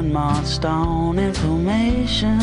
one more stone information.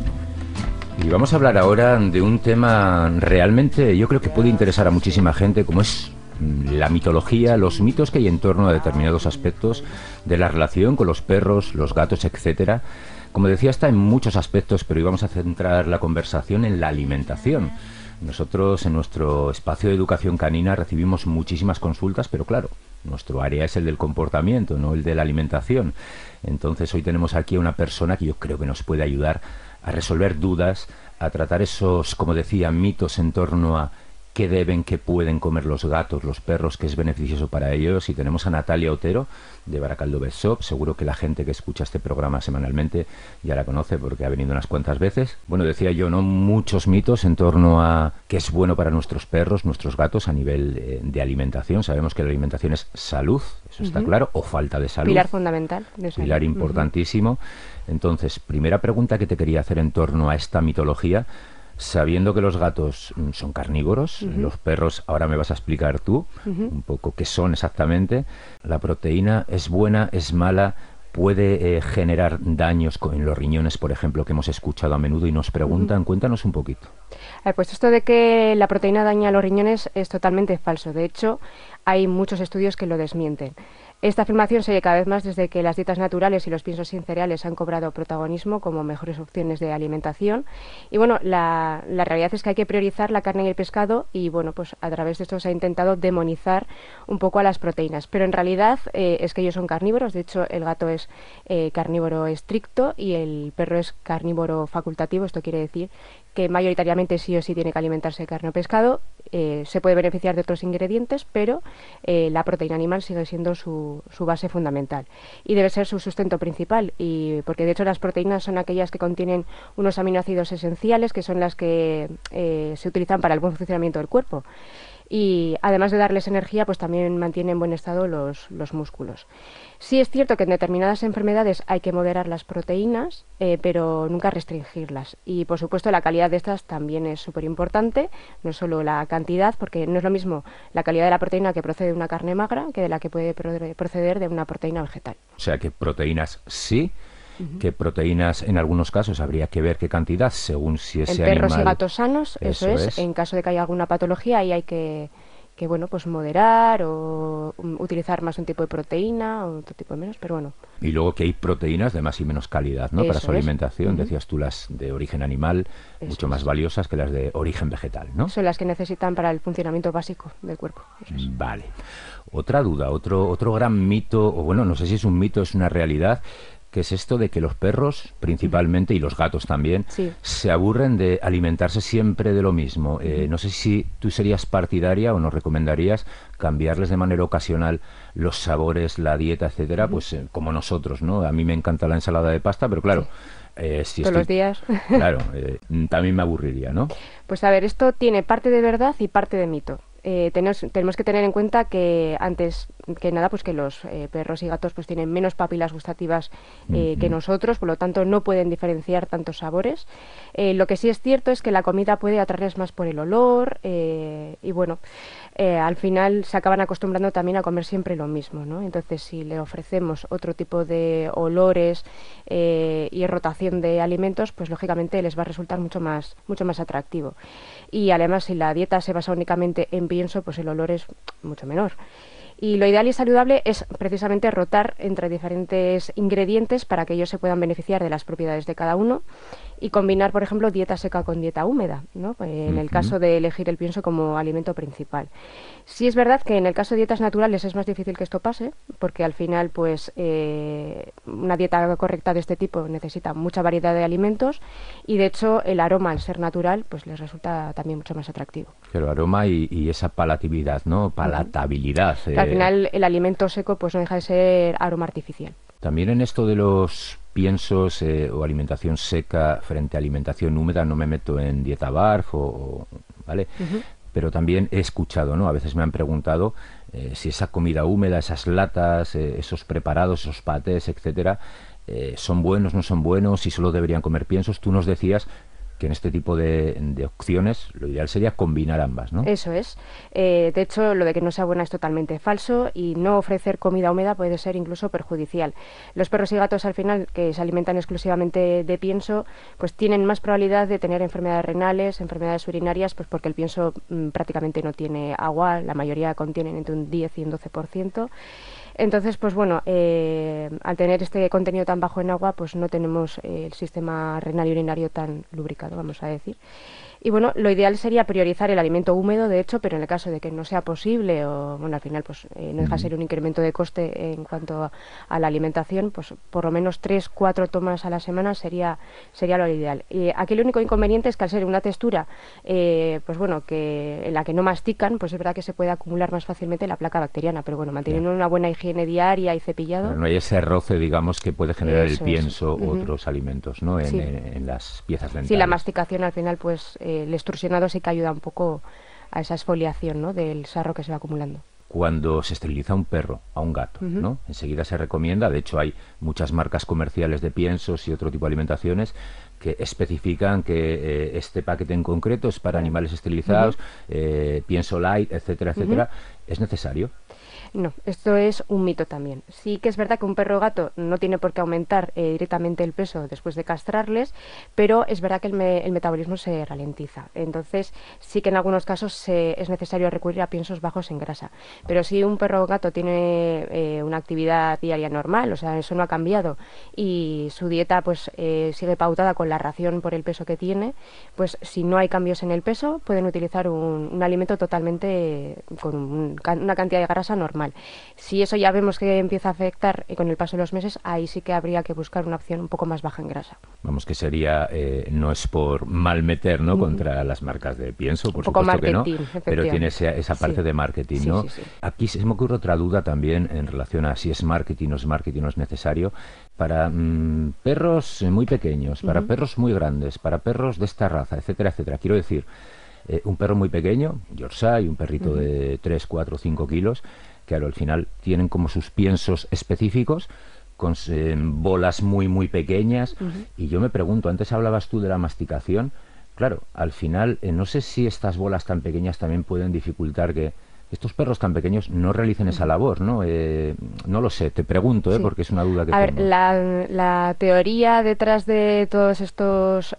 Y vamos a hablar ahora de un tema realmente, yo creo que puede interesar a muchísima gente, como es la mitología, los mitos que hay en torno a determinados aspectos de la relación con los perros, los gatos, etcétera. Como decía, está en muchos aspectos, pero hoy vamos a centrar la conversación en la alimentación. Nosotros en nuestro espacio de educación canina recibimos muchísimas consultas, pero claro, nuestro área es el del comportamiento, no el de la alimentación. Entonces hoy tenemos aquí a una persona que yo creo que nos puede ayudar a resolver dudas, a tratar esos, como decía, mitos en torno a qué deben, qué pueden comer los gatos, los perros, qué es beneficioso para ellos. Y tenemos a Natalia Otero, de Baracaldo Pet Shop. Seguro que la gente que escucha este programa semanalmente ya la conoce porque ha venido unas cuantas veces. Bueno, decía yo, ¿no? Muchos mitos en torno a qué es bueno para nuestros perros, nuestros gatos a nivel de alimentación. Sabemos que la alimentación es salud, eso está claro, o falta de salud. Pilar fundamental de salud. Pilar importantísimo. Entonces, primera pregunta que te quería hacer en torno a esta mitología. Sabiendo que los gatos son carnívoros, los perros, ahora me vas a explicar tú un poco qué son exactamente. ¿La proteína es buena, es mala? ¿Puede generar daños en los riñones, por ejemplo, que hemos escuchado a menudo y nos preguntan? Cuéntanos un poquito. Pues esto de que la proteína daña a los riñones es totalmente falso. De hecho, hay muchos estudios que lo desmienten. Esta afirmación se oye cada vez más desde que las dietas naturales y los piensos sin cereales han cobrado protagonismo como mejores opciones de alimentación. Y bueno, la realidad es que hay que priorizar la carne y el pescado y bueno, pues a través de esto se ha intentado demonizar un poco a las proteínas. Pero en realidad es que ellos son carnívoros. De hecho, el gato es carnívoro estricto y el perro es carnívoro facultativo. Esto quiere decir que mayoritariamente sí o sí tiene que alimentarse de carne o pescado. Se puede beneficiar de otros ingredientes, pero la proteína animal sigue siendo su base fundamental y debe ser su sustento principal, y porque de hecho las proteínas son aquellas que contienen unos aminoácidos esenciales que son las que se utilizan para el buen funcionamiento del cuerpo. Y además de darles energía, pues también mantienen en buen estado los músculos. Sí es cierto que en determinadas enfermedades hay que moderar las proteínas, pero nunca restringirlas. Y por supuesto la calidad de estas también es súper importante, no solo la cantidad, porque no es lo mismo la calidad de la proteína que procede de una carne magra que de la que puede proceder de una proteína vegetal. O sea que proteínas sí, que proteínas en algunos casos habría que ver qué cantidad según si ese animal... En perros y gatos sanos, eso es. Es. En caso de que haya alguna patología, ahí hay que bueno, pues moderar o utilizar más un tipo de proteína o otro tipo de menos, pero bueno. Y luego que hay proteínas de más y menos calidad, ¿no? Para su alimentación, decías tú, las de origen animal, mucho más valiosas que las de origen vegetal, ¿no? Son las que necesitan para el funcionamiento básico del cuerpo. Vale. Otra duda, otro gran mito, o bueno, no sé si es un mito, es una realidad, que es esto de que los perros, principalmente, y los gatos también, se aburren de alimentarse siempre de lo mismo. No sé si tú serías partidaria o nos recomendarías cambiarles de manera ocasional los sabores, la dieta, etcétera, pues como nosotros, ¿no? A mí me encanta la ensalada de pasta, pero claro... si todos los días. Claro, también me aburriría, ¿no? Pues a ver, esto tiene parte de verdad y parte de mito. Tenemos que tener en cuenta que antes que nada pues que los perros y gatos pues tienen menos papilas gustativas que nosotros, por lo tanto no pueden diferenciar tantos sabores. Lo que sí es cierto es que la comida puede atraerles más por el olor y bueno, al final se acaban acostumbrando también a comer siempre lo mismo, ¿no? Entonces si le ofrecemos otro tipo de olores y rotación de alimentos, pues lógicamente les va a resultar mucho más atractivo. Y además si la dieta se basa únicamente en pienso, pues el olor es mucho menor. Y lo ideal y saludable es precisamente rotar entre diferentes ingredientes para que ellos se puedan beneficiar de las propiedades de cada uno y combinar, por ejemplo, dieta seca con dieta húmeda, ¿no? En el caso de elegir el pienso como alimento principal. Sí es verdad que en el caso de dietas naturales es más difícil que esto pase, porque al final pues una dieta correcta de este tipo necesita mucha variedad de alimentos y de hecho el aroma al ser natural pues les resulta también mucho más atractivo. Pero aroma y esa palatabilidad, ¿no? Palatabilidad. Al final el alimento seco pues no deja de ser aroma artificial. También en esto de los piensos o alimentación seca frente a alimentación húmeda, no me meto en dieta BARF ¿vale? Pero también he escuchado, ¿no? A veces me han preguntado si esa comida húmeda, esas latas, esos preparados, esos patés, etcétera, son buenos, no son buenos, si solo deberían comer piensos. Tú nos decías que en este tipo de opciones lo ideal sería combinar ambas, ¿no? Eso es. De hecho, lo de que no sea buena es totalmente falso y no ofrecer comida húmeda puede ser incluso perjudicial. Los perros y gatos, al final, que se alimentan exclusivamente de pienso, pues tienen más probabilidad de tener enfermedades renales, enfermedades urinarias, pues porque el pienso prácticamente no tiene agua, la mayoría contienen entre un 10 y un 12%. Entonces, pues bueno, al tener este contenido tan bajo en agua, pues no tenemos el sistema renal y urinario tan lubricado, vamos a decir. Y bueno, lo ideal sería priorizar el alimento húmedo, de hecho, pero en el caso de que no sea posible o, bueno, al final pues no deja de ser un incremento de coste en cuanto a la alimentación, pues por lo menos 3-4 tomas a la semana sería lo ideal. Y aquí el único inconveniente es que al ser una textura, pues bueno, que en la que no mastican, pues es verdad que se puede acumular más fácilmente la placa bacteriana, pero bueno, manteniendo una buena higiene diaria y cepillado. Pero no hay ese roce, digamos, que puede generar el Eso pienso es. u otros alimentos, ¿no? Sí. En las piezas dentales. Sí, la masticación al final, pues el extrusionado sí que ayuda un poco a esa exfoliación, ¿no?, del sarro que se va acumulando. Cuando se esteriliza un perro, a un gato, ¿no? Enseguida se recomienda, de hecho hay muchas marcas comerciales de piensos y otro tipo de alimentaciones que especifican que este paquete en concreto es para animales esterilizados, pienso light, etcétera, etcétera. ¿Es necesario? No, esto es un mito también. Sí que es verdad que un perro o gato no tiene por qué aumentar directamente el peso después de castrarles, pero es verdad que el metabolismo se ralentiza. Entonces sí que en algunos casos es necesario recurrir a piensos bajos en grasa. Pero si un perro o gato tiene una actividad diaria normal, o sea, eso no ha cambiado, y su dieta pues sigue pautada con la ración por el peso que tiene, pues si no hay cambios en el peso, pueden utilizar un alimento totalmente con una cantidad de grasa normal. Si eso ya vemos que empieza a afectar con el paso de los meses, ahí sí que habría que buscar una opción un poco más baja en grasa. Vamos, que sería, no es por mal meter, ¿no?, contra las marcas de pienso, por un poco supuesto que no, efectivamente. pero tiene esa parte de marketing, ¿no? Sí. Aquí se me ocurre otra duda también en relación a si es marketing o es necesario. Para perros muy pequeños, para perros muy grandes, para perros de esta raza, etcétera, etcétera. Quiero decir, un perro muy pequeño, Yorkshire, un perrito de 3, 4, 5 kilos, que al final tienen como sus piensos específicos, con bolas muy, muy pequeñas. Y yo me pregunto, antes hablabas tú de la masticación, claro, al final, no sé si estas bolas tan pequeñas también pueden dificultar que estos perros tan pequeños no realicen esa labor, ¿no? No lo sé, te pregunto, Sí. porque es una duda que A tengo. ver, la teoría detrás de todos estos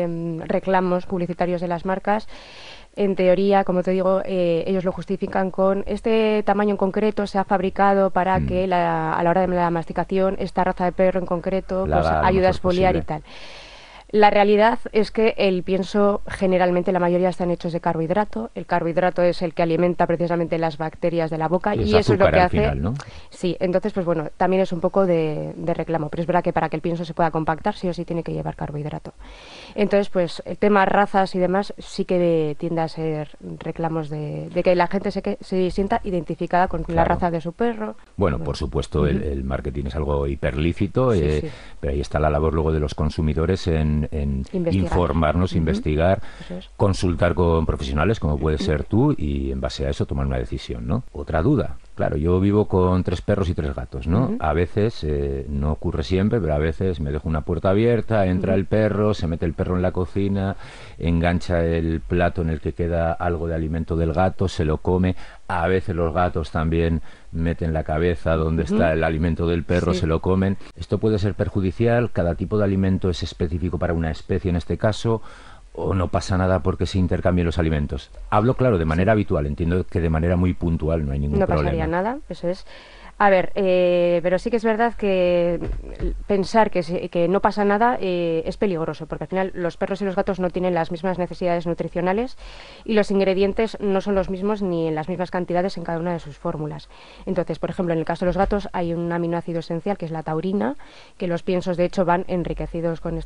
reclamos publicitarios de las marcas, en teoría, como te digo, ellos lo justifican con este tamaño en concreto se ha fabricado para que a la hora de la masticación esta raza de perro en concreto pues Haga lo ayuda a mejor exfoliar y posible. tal. La realidad es que el pienso, generalmente la mayoría están hechos de carbohidrato. El carbohidrato es el que alimenta precisamente las bacterias de la boca Sí, es y eso es lo azúcar que al hace. final, ¿no? Sí, entonces pues bueno, también es un poco de reclamo, pero es verdad que para que el pienso se pueda compactar sí o sí tiene que llevar carbohidrato. Entonces pues el tema razas y demás sí que tiende a ser reclamos de que la gente se sienta identificada con la Claro. raza de su perro. Bueno, por supuesto, el marketing es algo hiperlícito, Sí, sí. pero ahí está la labor luego de los consumidores en Investigar. informarnos, investigar, Eso es. consultar con profesionales, como puedes ser tú, y en base a eso tomar una decisión, ¿no? Otra duda. Claro, yo vivo con 3 perros y 3 gatos, ¿no? A veces, no ocurre siempre, pero a veces me dejo una puerta abierta, entra el perro, se mete el perro en la cocina, engancha el plato en el que queda algo de alimento del gato, se lo come. A veces los gatos también meten la cabeza donde está el alimento del perro, Sí. se lo comen. Esto puede ser perjudicial, cada tipo de alimento es específico para una especie en este caso, o no pasa nada porque se intercambien los alimentos. Hablo, claro, de manera habitual, entiendo que de manera muy puntual no hay ningún No problema. pasaría nada, eso es. A ver, pero sí que es verdad que pensar que no pasa nada es peligroso, porque al final los perros y los gatos no tienen las mismas necesidades nutricionales y los ingredientes no son los mismos ni en las mismas cantidades en cada una de sus fórmulas. Entonces, por ejemplo, en el caso de los gatos hay un aminoácido esencial que es la taurina, que los piensos de hecho van enriquecidos con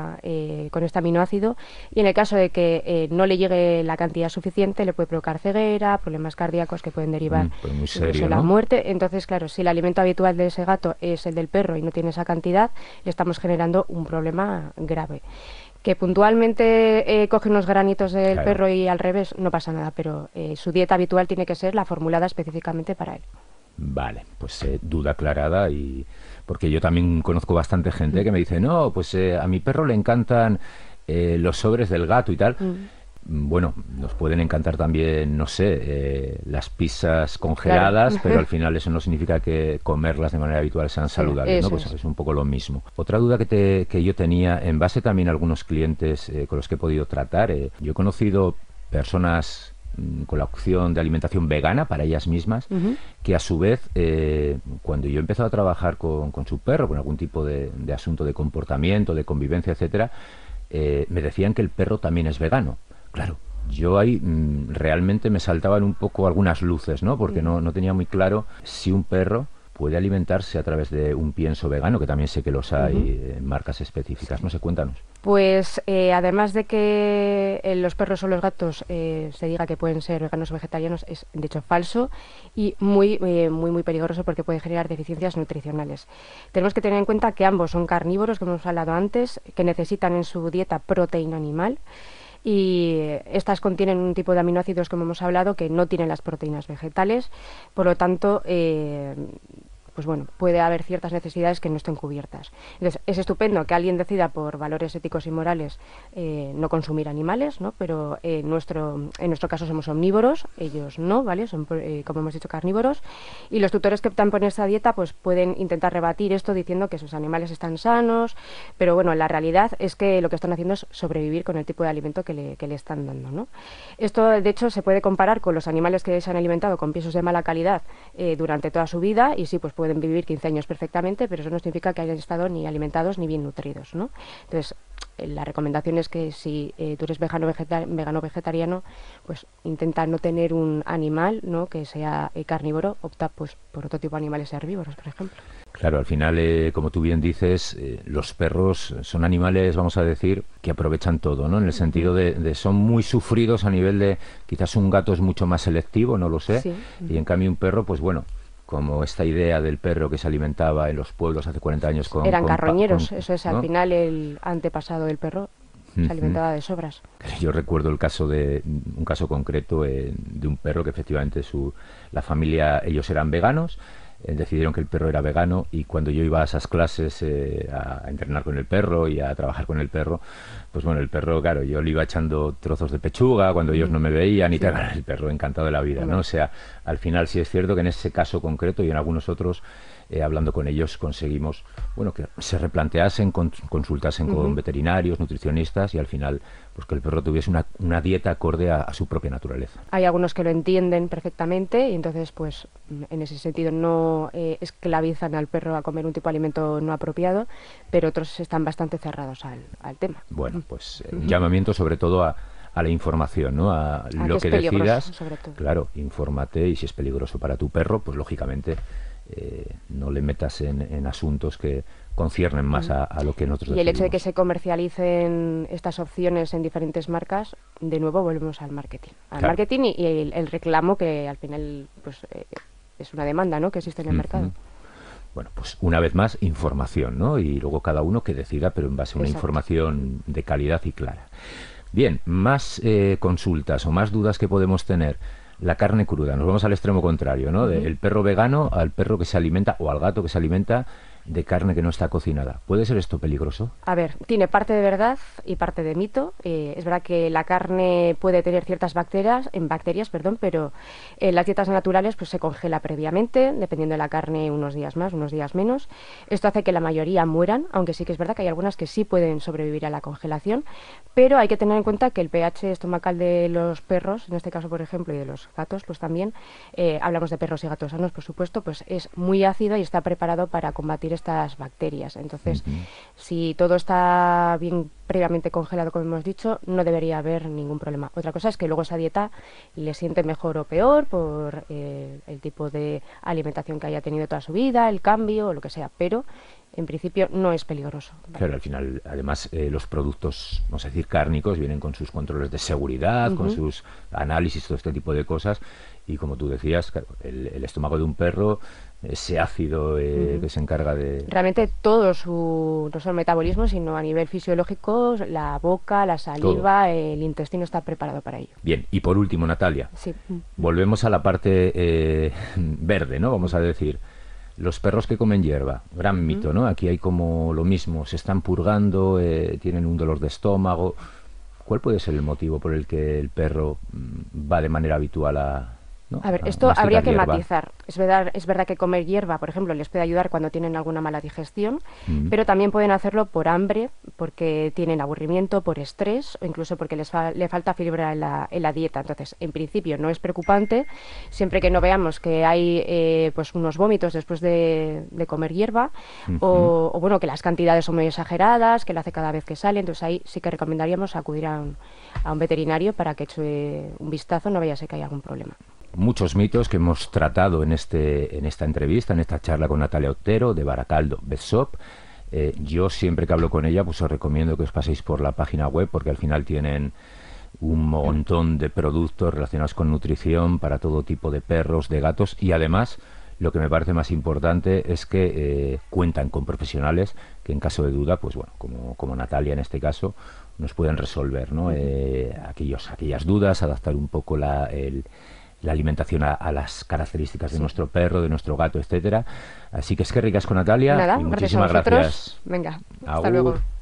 este aminoácido, y en el caso de que no le llegue la cantidad suficiente le puede provocar ceguera, problemas cardíacos que pueden derivar Pues muy incluso serio, la ¿no? muerte. Entonces, claro, si el alimento habitual de ese gato es el del perro y no tiene esa cantidad, le estamos generando un problema grave. Que puntualmente coge unos granitos del Claro. perro y al revés, no pasa nada, pero su dieta habitual tiene que ser la formulada específicamente para él. Vale, pues duda aclarada, y porque yo también conozco bastante gente que me dice, no, pues a mi perro le encantan los sobres del gato y tal. Bueno, nos pueden encantar también, no sé, las pizzas congeladas, Claro. pero al final eso no significa que comerlas de manera habitual sean saludables, ¿no? Eso Pues es. es un poco lo mismo. Otra duda que yo tenía, en base también a algunos clientes con los que he podido tratar, yo he conocido personas con la opción de alimentación vegana para ellas mismas, Ujú. que a su vez, cuando yo he empezado a trabajar con su perro, con algún tipo de asunto de comportamiento, de convivencia, etcétera, me decían que el perro también es vegano. Claro, yo ahí realmente me saltaban un poco algunas luces, ¿no? Porque no tenía muy claro si un perro puede alimentarse a través de un pienso vegano, que también sé que los hay en marcas específicas. No sé, cuéntanos. Pues además de que los perros o los gatos se diga que pueden ser veganos o vegetarianos, es de hecho falso y muy peligroso porque puede generar deficiencias nutricionales. Tenemos que tener en cuenta que ambos son carnívoros, como hemos hablado antes, que necesitan en su dieta proteína animal y estas contienen un tipo de aminoácidos, como hemos hablado, que no tienen las proteínas vegetales, por lo tanto, pues bueno, puede haber ciertas necesidades que no estén cubiertas. Entonces, es estupendo que alguien decida por valores éticos y morales no consumir animales, ¿no? Pero en nuestro caso somos omnívoros, ellos no, ¿vale? Son, como hemos dicho, carnívoros. Y los tutores que optan por esta dieta pues pueden intentar rebatir esto diciendo que sus animales están sanos, pero bueno, la realidad es que lo que están haciendo es sobrevivir con el tipo de alimento que le están dando, ¿no? Esto, de hecho, se puede comparar con los animales que se han alimentado con piensos de mala calidad durante toda su vida y sí, pues pueden vivir 15 años perfectamente, pero eso no significa que hayan estado ni alimentados ni bien nutridos, ¿no? Entonces, la recomendación es que si tú eres vegano o vegetariano, pues intenta no tener un animal, ¿no?, que sea carnívoro, opta pues por otro tipo de animales herbívoros, por ejemplo. Claro, al final, como tú bien dices, los perros son animales, vamos a decir, que aprovechan todo, ¿no? En el sentido de son muy sufridos a nivel de, quizás un gato es mucho más selectivo, no lo sé, Sí. y en cambio un perro, pues bueno, como esta idea del perro que se alimentaba en los pueblos hace 40 años Eran carroñeros, con, eso es, al ¿no? final el antepasado del perro se alimentaba de sobras. Yo recuerdo un caso concreto de un perro que efectivamente la familia, ellos eran veganos, decidieron que el perro era vegano y cuando yo iba a esas clases a entrenar con el perro y a trabajar con el perro, pues bueno, el perro, claro, yo le iba echando trozos de pechuga cuando ellos no me veían y tal, el perro encantado de la vida, ¿no? O sea, al final sí es cierto que en ese caso concreto y en algunos otros, hablando con ellos, conseguimos, bueno, que se replanteasen, consultasen con veterinarios, nutricionistas y al final, pues que el perro tuviese una dieta acorde a su propia naturaleza. Hay algunos que lo entienden perfectamente y entonces, pues, en ese sentido no esclavizan al perro a comer un tipo de alimento no apropiado, pero otros están bastante cerrados al tema. Bueno, pues un llamamiento sobre todo a la información, ¿no? A lo que decidas, sobre todo. claro, infórmate y si es peligroso para tu perro, pues lógicamente no le metas en asuntos que conciernen más a lo que nosotros Y el hecho de que decidimos. se comercialicen estas opciones en diferentes marcas, de nuevo volvemos al marketing. Al Claro. marketing y el reclamo que al final pues es una demanda, ¿no?, que existe en el mercado. Bueno, pues una vez más, información, ¿no? Y luego cada uno que decida, pero en base a una Exacto. información de calidad y clara. Bien, más consultas o más dudas que podemos tener. La carne cruda, nos vamos al extremo contrario, ¿no? Del perro vegano al perro que se alimenta o al gato que se alimenta de carne que no está cocinada. ¿Puede ser esto peligroso? A ver, tiene parte de verdad y parte de mito. Es verdad que la carne puede tener ciertas bacterias, pero en las dietas naturales pues se congela previamente, dependiendo de la carne, unos días más, unos días menos. Esto hace que la mayoría mueran, aunque sí que es verdad que hay algunas que sí pueden sobrevivir a la congelación, pero hay que tener en cuenta que el pH estomacal de los perros, en este caso por ejemplo, y de los gatos, pues también, hablamos de perros y gatos sanos, por supuesto, pues es muy ácido y está preparado para combatir estas bacterias. Entonces, si todo está bien previamente congelado, como hemos dicho, no debería haber ningún problema. Otra cosa es que luego esa dieta le siente mejor o peor por el tipo de alimentación que haya tenido toda su vida, el cambio o lo que sea, pero en principio no es peligroso. Claro, al final, además, los productos, vamos a decir, cárnicos, vienen con sus controles de seguridad, con sus análisis, todo este tipo de cosas. Y como tú decías, claro, el estómago de un perro, ese ácido que se encarga de... Realmente todo no solo metabolismo, sino a nivel fisiológico, la boca, la saliva, el intestino está preparado para ello. Bien, y por último, Natalia, Sí. volvemos a la parte verde, ¿no? Vamos a decir, Los perros que comen hierba, gran mito, ¿no? Aquí hay como lo mismo, se están purgando, tienen un dolor de estómago. ¿Cuál puede ser el motivo por el que el perro va de manera habitual ¿no? A ver, a esto masticar habría que hierba? matizar. Es verdad que comer hierba, por ejemplo, les puede ayudar cuando tienen alguna mala digestión, pero también pueden hacerlo por hambre, porque tienen aburrimiento, por estrés o incluso porque le falta fibra en la dieta. Entonces, en principio no es preocupante, siempre que no veamos que hay pues unos vómitos después de comer hierba o bueno, que las cantidades son muy exageradas, que lo hace cada vez que sale. Entonces ahí sí que recomendaríamos acudir a un veterinario para que eche un vistazo, no vaya a ser que haya algún problema. Muchos mitos que hemos tratado en esta entrevista, en esta charla con Natalia Otero de Baracaldo Vet Shop. Yo siempre que hablo con ella, pues os recomiendo que os paséis por la página web, porque al final tienen un montón de productos relacionados con nutrición para todo tipo de perros, de gatos, y además lo que me parece más importante es que cuentan con profesionales que en caso de duda, pues bueno, como Natalia en este caso, nos pueden resolver, ¿no? Aquellas dudas, adaptar un poco la alimentación a las características de nuestro perro, de nuestro gato, etcétera. Así que es que ricas con Natalia. Nada, Y gracias a muchísimas vosotros. gracias. Venga, hasta Agur. luego.